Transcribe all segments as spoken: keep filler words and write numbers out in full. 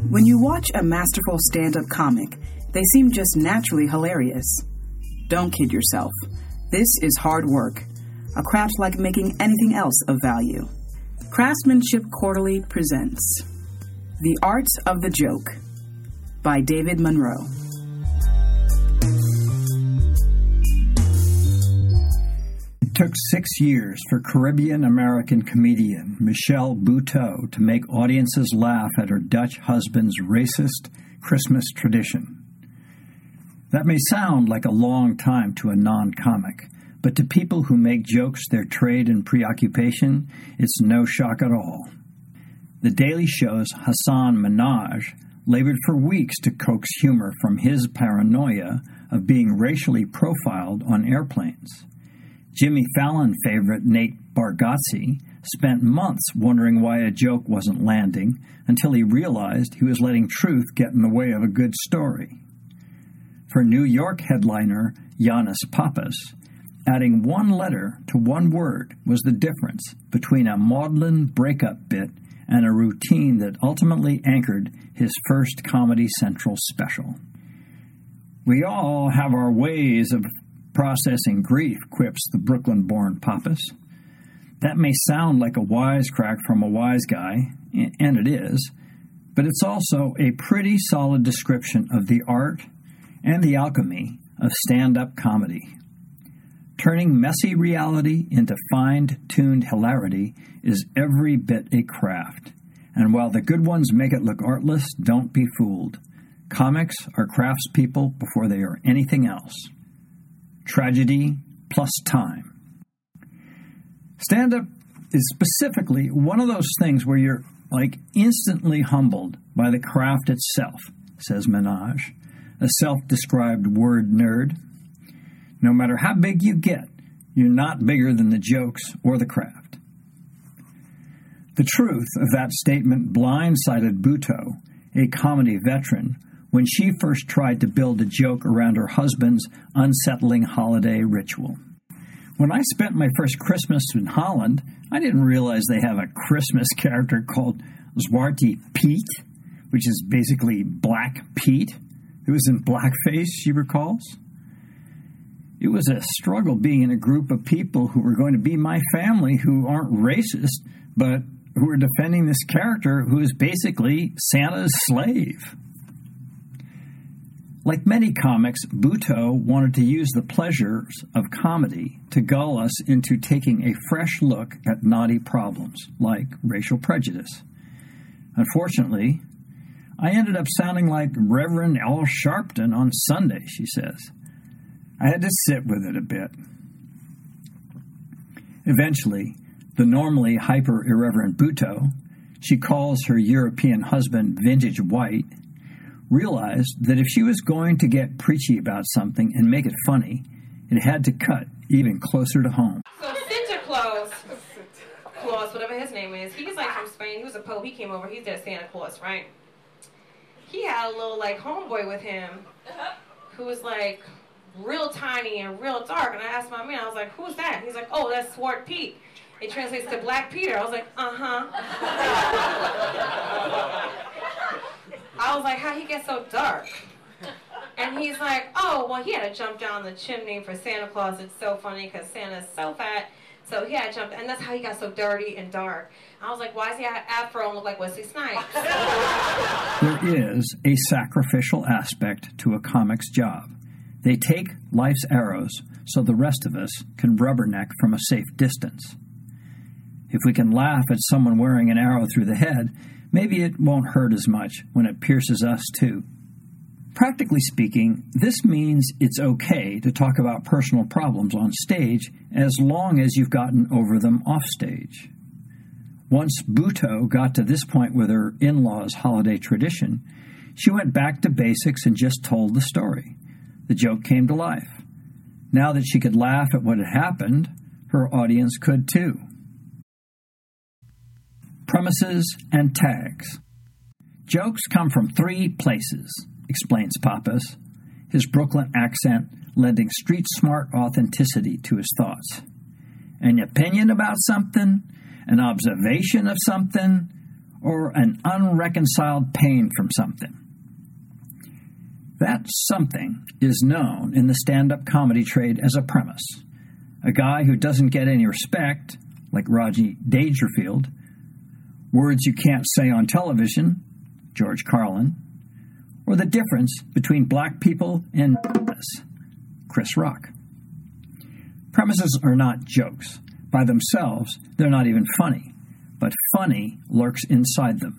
When you watch a masterful stand-up comic, they seem just naturally hilarious. Don't kid yourself. This is hard work, a craft like making anything else of value. Craftsmanship Quarterly presents The Art of the Joke by David Monroe. It took six years for Caribbean-American comedian Michelle Buteau to make audiences laugh at her Dutch husband's racist Christmas tradition. That may sound like a long time to a non-comic, but to people who make jokes their trade and preoccupation, it's no shock at all. The Daily Show's Hasan Minhaj labored for weeks to coax humor from his paranoia of being racially profiled on airplanes. Jimmy Fallon favorite Nate Bargatze spent months wondering why a joke wasn't landing until he realized he was letting truth get in the way of a good story. For New York headliner Yannis Pappas, adding one letter to one word was the difference between a maudlin breakup bit and a routine that ultimately anchored his first Comedy Central special. We all have our ways of processing grief, quips the Brooklyn-born Pappas. That may sound like a wisecrack from a wise guy, and it is, but it's also a pretty solid description of the art and the alchemy of stand-up comedy. Turning messy reality into fine-tuned hilarity is every bit a craft. And while the good ones make it look artless, don't be fooled. Comics are craftspeople before they are anything else. Tragedy plus time. Stand-up is specifically one of those things where you're, like, instantly humbled by the craft itself, says Minhaj, a self-described word nerd. No matter how big you get, you're not bigger than the jokes or the craft. The truth of that statement blindsided Buteau, a comedy veteran, when she first tried to build a joke around her husband's unsettling holiday ritual. When I spent my first Christmas in Holland, I didn't realize they have a Christmas character called Zwarte Piet, which is basically Black Pete, who was in blackface, she recalls. It was a struggle being in a group of people who were going to be my family who aren't racist, but who are defending this character who is basically Santa's slave. Like many comics, Buteau wanted to use the pleasures of comedy to gull us into taking a fresh look at knotty problems, like racial prejudice. Unfortunately, I ended up sounding like Reverend Al Sharpton on Sunday, she says. I had to sit with it a bit. Eventually, the normally hyper-irreverent Buteau, she calls her European husband Vintage White, realized that if she was going to get preachy about something and make it funny, it had to cut even closer to home. So Santa Claus, Claus, whatever his name is, he's like from Spain. He was a Pope. He came over. He's their Santa Claus, right? He had a little like homeboy with him who was like real tiny and real dark. And I asked my man, I was like, who's that? He's like, oh, that's Zwarte Piet. It translates to Black Peter. I was like, uh-huh. I was like, how'd he get so dark? And he's like, oh, well, he had to jump down the chimney for Santa Claus. It's so funny because Santa's so fat. So he had to jump, and that's how he got so dirty and dark. I was like, why does he have an afro and look like Wesley Snipes? There is a sacrificial aspect to a comic's job. They take life's arrows so the rest of us can rubberneck from a safe distance. If we can laugh at someone wearing an arrow through the head, maybe it won't hurt as much when it pierces us too. Practically speaking, this means it's okay to talk about personal problems on stage as long as you've gotten over them off stage. Once Buteau got to this point with her in-laws' holiday tradition, she went back to basics and just told the story. The joke came to life. Now that she could laugh at what had happened, her audience could too. Premises and tags. Jokes come from three places, explains Pappas, his Brooklyn accent lending street-smart authenticity to his thoughts. An opinion about something, an observation of something, or an unreconciled pain from something. That something is known in the stand-up comedy trade as a premise. A guy who doesn't get any respect, like Rodney Dangerfield, words you can't say on television, George Carlin, or the difference between black people and Chris Rock. Premises are not jokes. By themselves, they're not even funny, but funny lurks inside them.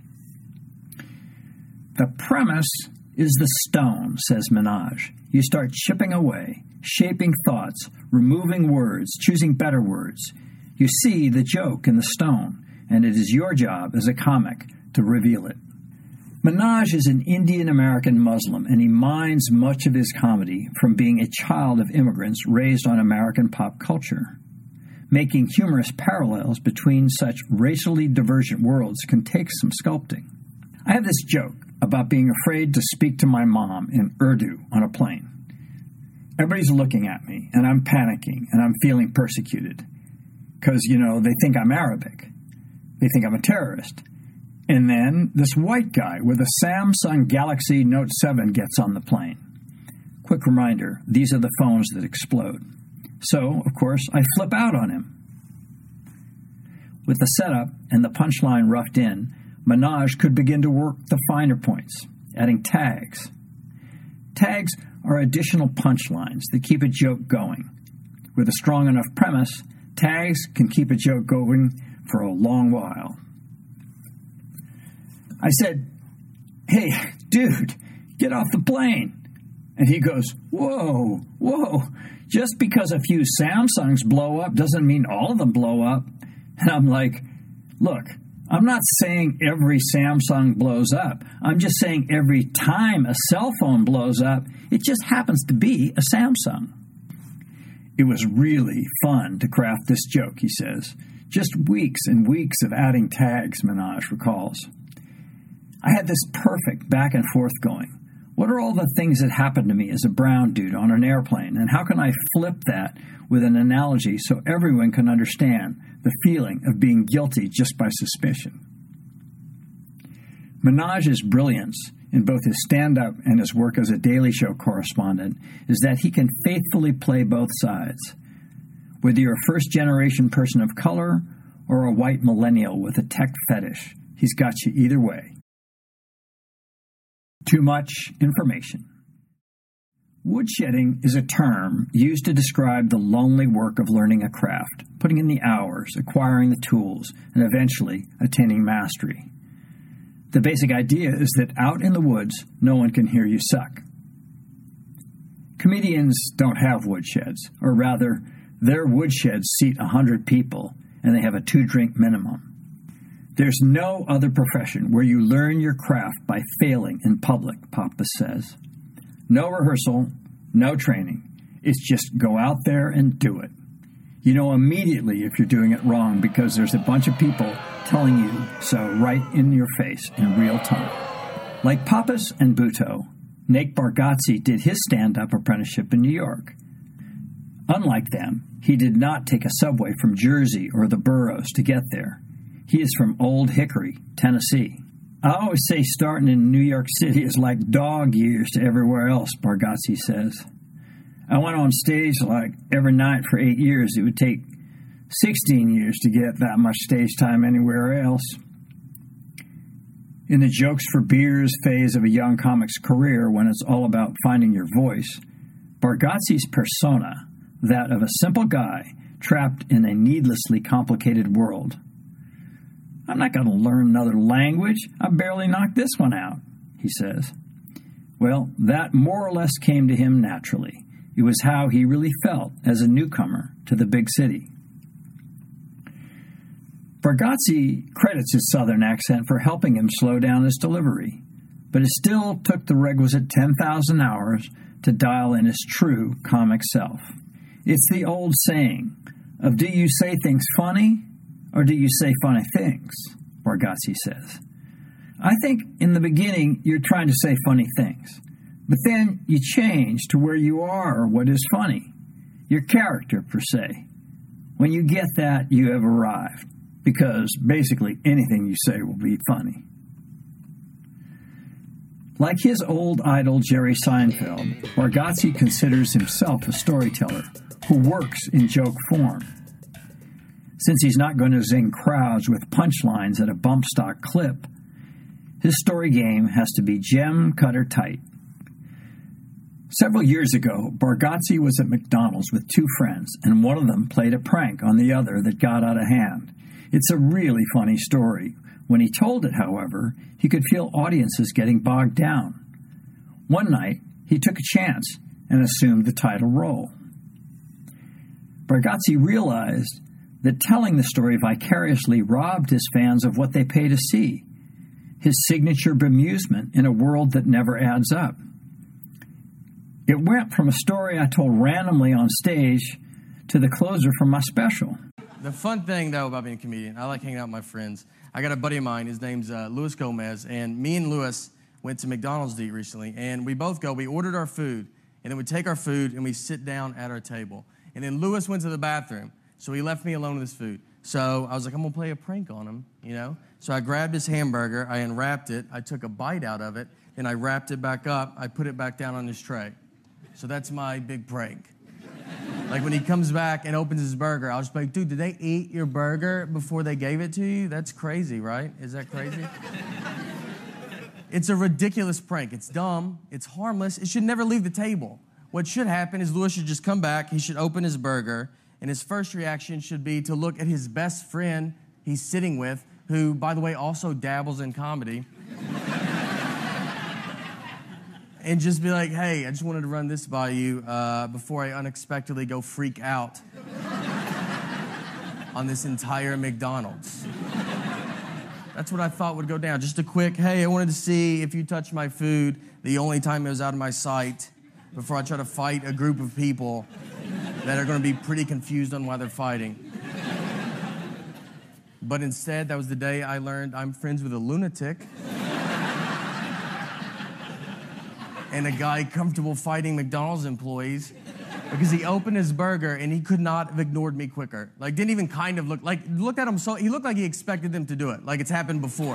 The premise is the stone, says Minaj. You start chipping away, shaping thoughts, removing words, choosing better words. You see the joke in the stone, and it is your job as a comic to reveal it. Minaj is an Indian-American Muslim, and he mines much of his comedy from being a child of immigrants raised on American pop culture. Making humorous parallels between such racially divergent worlds can take some sculpting. I have this joke about being afraid to speak to my mom in Urdu on a plane. Everybody's looking at me, and I'm panicking, and I'm feeling persecuted. Because, you know, they think I'm Arabic. They think I'm a terrorist. And then this white guy with a Samsung Galaxy Note seven gets on the plane. Quick reminder, these are the phones that explode. So, of course, I flip out on him. With the setup and the punchline roughed in, Minaj could begin to work the finer points, adding tags. Tags are additional punchlines that keep a joke going. With a strong enough premise, tags can keep a joke going for a long while. I said, "Hey, dude, get off the plane." And he goes, "Whoa, whoa, just because a few Samsungs blow up doesn't mean all of them blow up." And I'm like, look, I'm not saying every Samsung blows up. I'm just saying every time a cell phone blows up, it just happens to be a Samsung. It was really fun to craft this joke, he says. Just weeks and weeks of adding tags, Minaj recalls. I had this perfect back and forth going. What are all the things that happened to me as a brown dude on an airplane, and how can I flip that with an analogy so everyone can understand the feeling of being guilty just by suspicion? Minaj's brilliance in both his stand-up and his work as a Daily Show correspondent is that he can faithfully play both sides. Whether you're a first-generation person of color or a white millennial with a tech fetish, he's got you either way. Too much information. Woodshedding is a term used to describe the lonely work of learning a craft, putting in the hours, acquiring the tools, and eventually attaining mastery. The basic idea is that out in the woods, no one can hear you suck. Comedians don't have woodsheds, or rather, their woodsheds seat one hundred people, and they have a two-drink minimum. There's no other profession where you learn your craft by failing in public, Pappas says. No rehearsal, no training. It's just go out there and do it. You know immediately if you're doing it wrong because there's a bunch of people telling you so right in your face in real time. Like Pappas and Bhutto, Nate Bargatze did his stand-up apprenticeship in New York. Unlike them, he did not take a subway from Jersey or the boroughs to get there. He is from Old Hickory, Tennessee. I always say starting in New York City is like dog years to everywhere else, Bargatze says. I went on stage like every night for eight years. It would take sixteen years to get that much stage time anywhere else. In the jokes for beers phase of a young comic's career, when it's all about finding your voice, Bargatze's persona, that of a simple guy trapped in a needlessly complicated world. I'm not going to learn another language. I barely knocked this one out, he says. Well, that more or less came to him naturally. It was how he really felt as a newcomer to the big city. Bargatze credits his southern accent for helping him slow down his delivery, but it still took the requisite ten thousand hours to dial in his true comic self. It's the old saying of, do you say things funny or do you say funny things? Bargatze says. I think in the beginning you're trying to say funny things, but then you change to where you are or what is funny, your character per se. When you get that, you have arrived. because basically anything you say will be funny. Like his old idol Jerry Seinfeld, Bargatze considers himself a storyteller who works in joke form. Since he's not going to zing crowds with punchlines at a bump stock clip, his story game has to be gem cutter tight. Several years ago, Bargatze was at McDonald's with two friends, and one of them played a prank on the other that got out of hand. It's a really funny story. When he told it, however, he could feel audiences getting bogged down. One night, he took a chance and assumed the title role. Bargatze realized that telling the story vicariously robbed his fans of what they pay to see, his signature bemusement in a world that never adds up. It went from a story I told randomly on stage to the closer from my special. The fun thing, though, about being a comedian, I like hanging out with my friends. I got a buddy of mine, his name's uh, Luis Gomez, and me and Luis went to McDonald's to eat recently, and we both go, we ordered our food, and then we take our food and we sit down at our table. And then Luis went to the bathroom, so he left me alone with his food. So I was like, I'm going to play a prank on him, you know? So I grabbed his hamburger, I unwrapped it, I took a bite out of it, then I wrapped it back up, I put it back down on his tray. So that's my big prank. Like when he comes back and opens his burger, I'll just be like, dude, did they eat your burger before they gave it to you? That's crazy, right? Is that crazy? It's a ridiculous prank. It's dumb. It's harmless. It should never leave the table. What should happen is Luis should just come back, he should open his burger, and his first reaction should be to look at his best friend he's sitting with, who, by the way, also dabbles in comedy, and just be like, hey, I just wanted to run this by you uh, before I unexpectedly go freak out on this entire McDonald's. That's what I thought would go down. Just a quick, hey, I wanted to see if you touched my food the only time it was out of my sight before I try to fight a group of people that are going to be pretty confused on why they're fighting. But instead, that was the day I learned I'm friends with a lunatic and a guy comfortable fighting McDonald's employees because he opened his burger and he could not have ignored me quicker. Like, didn't even kind of look, like, looked at him so, he looked like he expected them to do it, like it's happened before.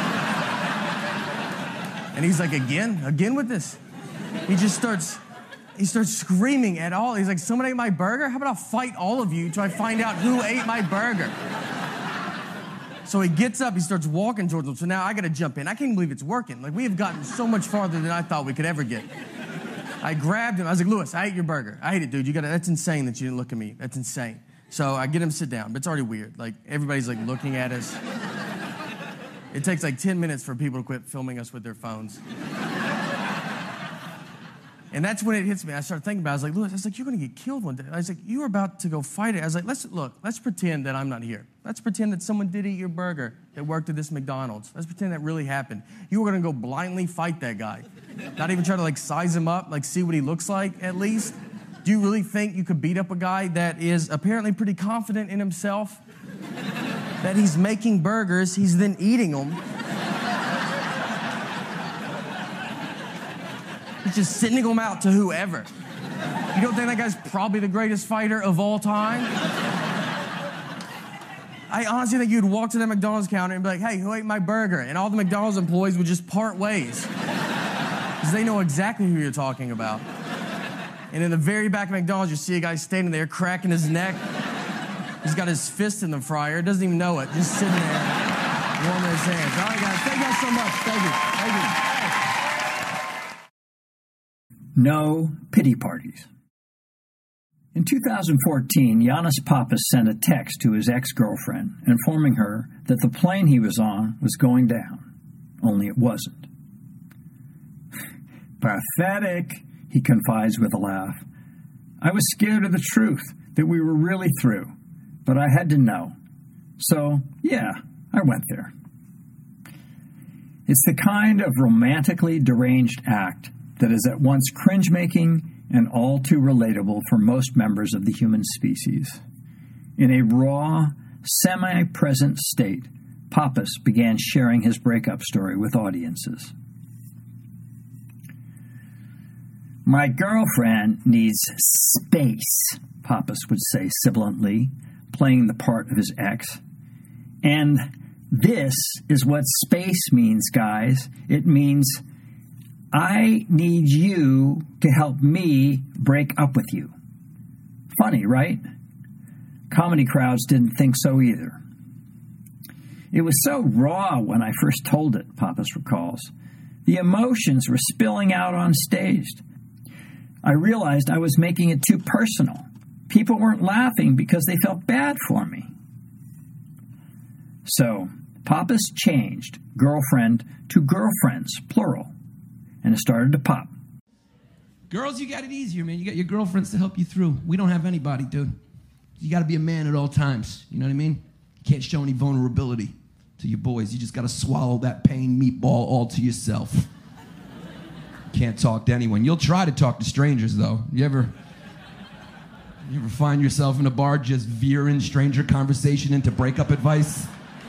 And he's like, again? Again with this? He just starts, he starts screaming at all. He's like, someone ate my burger? How about I'll fight all of you till I find out who ate my burger? So he gets up, he starts walking towards them. So now I got to jump in. I can't believe it's working. Like, we have gotten so much farther than I thought we could ever get. I grabbed him. I was like, Luis, I ate your burger. I ate it, dude. You got That's insane that you didn't look at me. That's insane. So I get him to sit down, but it's already weird. Like, everybody's like looking at us. It takes like ten minutes for people to quit filming us with their phones. And that's when it hits me. I started thinking about it. I was like, Luis, I was like, you're going to get killed one day. I was like, you were about to go fight it. I was like, let's, look, let's pretend that I'm not here. Let's pretend that someone did eat your burger that worked at this McDonald's. Let's pretend that really happened. You were going to go blindly fight that guy. Not even try to, like, size him up, like, see what he looks like, at least. Do you really think you could beat up a guy that is apparently pretty confident in himself? That he's making burgers, he's then eating them. He's just sending them out to whoever. You don't think that guy's probably the greatest fighter of all time? I honestly think you'd walk to the McDonald's counter and be like, hey, who ate my burger? And all the McDonald's employees would just part ways. Because they know exactly who you're talking about. And in the very back of McDonald's, you see a guy standing there cracking his neck. He's got his fist in the fryer, doesn't even know it, just sitting there, warming his hands. All right, guys, thank you guys so much. Thank you. Thank you. No pity parties. In two thousand fourteen, Yannis Pappas sent a text to his ex-girlfriend informing her that the plane he was on was going down, only it wasn't. Pathetic, he confides with a laugh. I was scared of the truth, that we were really through, but I had to know. So, yeah, I went there. It's the kind of romantically deranged act that is at once cringe-making and all too relatable for most members of the human species. In a raw, semi-present state, Pappas began sharing his breakup story with audiences. My girlfriend needs space, Pappas would say sibilantly, playing the part of his ex. And this is what space means, guys. It means I need you to help me break up with you. Funny, right? Comedy crowds didn't think so either. It was so raw when I first told it, Pappas recalls. The emotions were spilling out on stage. I realized I was making it too personal. People weren't laughing because they felt bad for me. So, Pappas changed girlfriend to girlfriends, plural, and it started to pop. Girls, you got it easier, man. You got your girlfriends to help you through. We don't have anybody, dude. You got to be a man at all times. You know what I mean? You can't show any vulnerability to your boys. You just got to swallow that pain meatball all to yourself. Can't talk to anyone. You'll try to talk to strangers, though. You ever, you ever find yourself in a bar just veering stranger conversation into breakup advice?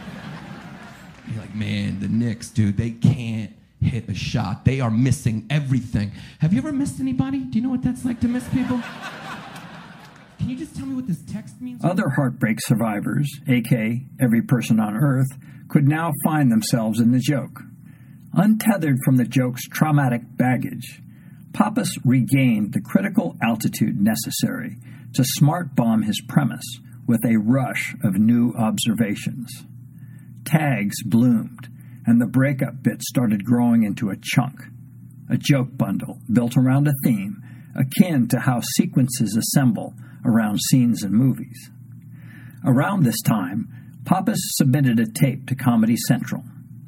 You're like, man, the Knicks, dude, they can't hit a shot. They are missing everything. Have you ever missed anybody? Do you know what that's like to miss people? Can you just tell me what this text means? Other heartbreak survivors, a k a every person on Earth, could now find themselves in the joke. Untethered from the joke's traumatic baggage, Pappas regained the critical altitude necessary to smart bomb his premise with a rush of new observations. Tags bloomed, and the breakup bit started growing into a chunk, a joke bundle built around a theme akin to how sequences assemble around scenes in movies. Around this time, Pappas submitted a tape to Comedy Central.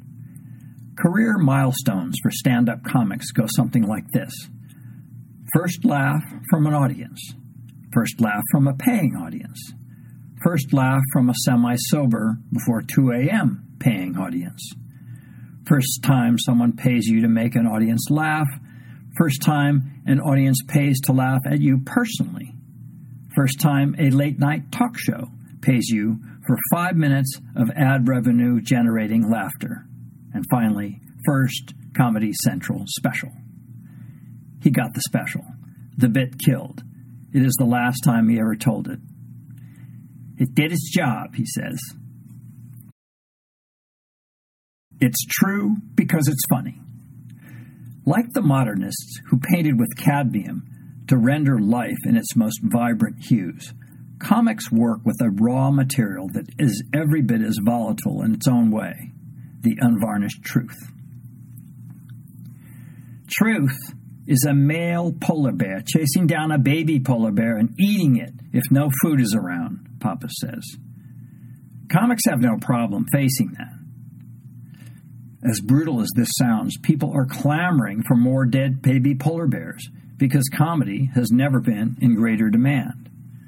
Career milestones for stand-up comics go something like this. First laugh from an audience. First laugh from a paying audience. First laugh from a semi-sober before two a.m. paying audience. First time someone pays you to make an audience laugh. First time an audience pays to laugh at you personally. First time a late-night talk show pays you for five minutes of ad revenue generating laughter. And finally, first Comedy Central special. He got the special. The bit killed. It is the last time he ever told it. It did its job, he says. It's true because it's funny. Like the modernists who painted with cadmium to render life in its most vibrant hues, comics work with a raw material that is every bit as volatile in its own way, the unvarnished truth. Truth is a male polar bear chasing down a baby polar bear and eating it if no food is around, Pappas says. Comics have no problem facing that. As brutal as this sounds, people are clamoring for more dead baby polar bears because comedy has never been in greater demand.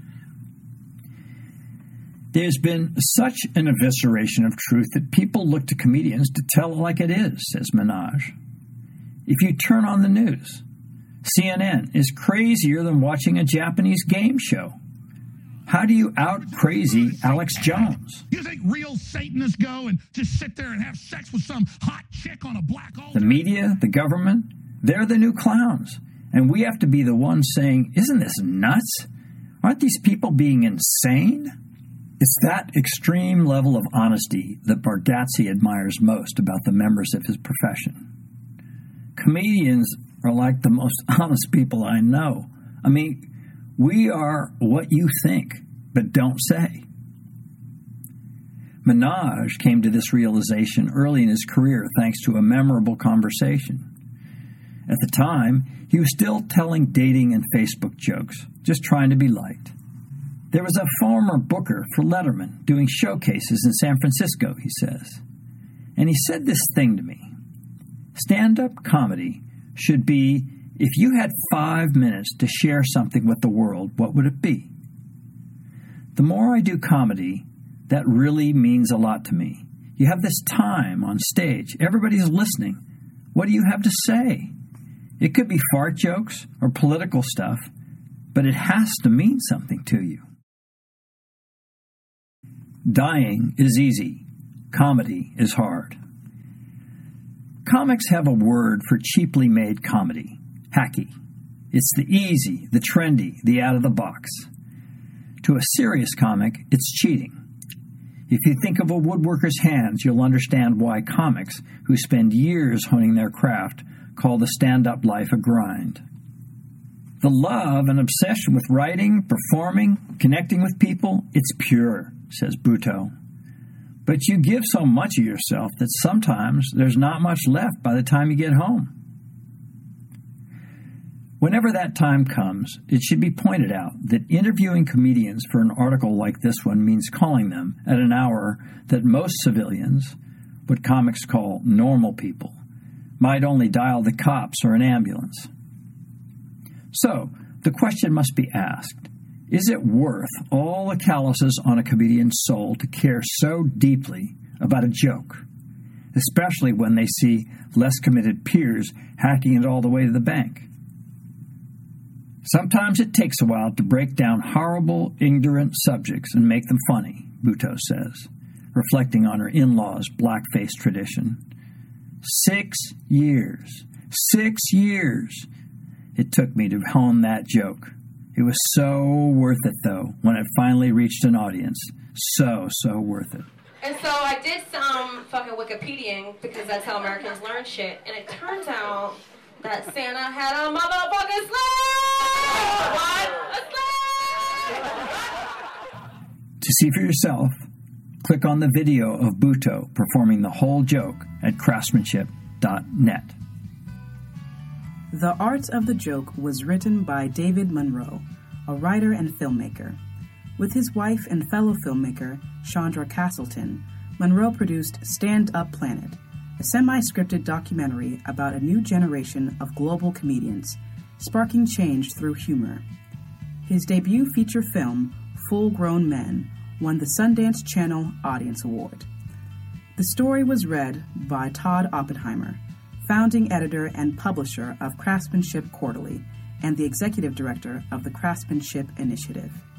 There's been such an evisceration of truth that people look to comedians to tell it like it is, says Minaj. If you turn on the news, C N N is crazier than watching a Japanese game show. How do you out-crazy Alex Jones? You think real Satanists go and just sit there and have sex with some hot chick on a black altar? The media, the government, they're the new clowns. And we have to be the ones saying, isn't this nuts? Aren't these people being insane? It's that extreme level of honesty that Bargatze admires most about the members of his profession. Comedians are like the most honest people I know. I mean, we are what you think, but don't say. Minaj came to this realization early in his career thanks to a memorable conversation. At the time, he was still telling dating and Facebook jokes, just trying to be liked. There was a former booker for Letterman doing showcases in San Francisco, he says. And he said this thing to me. Stand-up comedy should be, if you had five minutes to share something with the world, what would it be? The more I do comedy, that really means a lot to me. You have this time on stage. Everybody's listening. What do you have to say? It could be fart jokes or political stuff, but it has to mean something to you. Dying is easy. Comedy is hard. Comics have a word for cheaply made comedy. Hacky. It's the easy, the trendy, the out-of-the-box. To a serious comic, it's cheating. If you think of a woodworker's hands, you'll understand why comics who spend years honing their craft call the stand-up life a grind. The love and obsession with writing, performing, connecting with people, it's pure, says Butow. But you give so much of yourself that sometimes there's not much left by the time you get home. Whenever that time comes, it should be pointed out that interviewing comedians for an article like this one means calling them at an hour that most civilians, what comics call normal people, might only dial the cops or an ambulance. So, the question must be asked, is it worth all the calluses on a comedian's soul to care so deeply about a joke, especially when they see less committed peers hacking it all the way to the bank? Sometimes it takes a while to break down horrible, ignorant subjects and make them funny, Butow says, reflecting on her in-laws' blackface tradition. Six years. Six years it took me to hone that joke. It was so worth it, though, when it finally reached an audience. So, so worth it. And so I did some fucking Wikipediaing, because that's how Americans learn shit, and it turns out that Santa had a motherfucking slave! What? A slave! To see for yourself, click on the video of Butow performing the whole joke at craftsmanship dot net. The Art of the Joke was written by David Monroe, a writer and filmmaker. With his wife and fellow filmmaker, Chandra Castleton, Monroe produced Stand Up Planet, a semi-scripted documentary about a new generation of global comedians, sparking change through humor. His debut feature film, Full Grown Men, won the Sundance Channel Audience Award. The story was read by Todd Oppenheimer, founding editor and publisher of Craftsmanship Quarterly and the executive director of the Craftsmanship Initiative.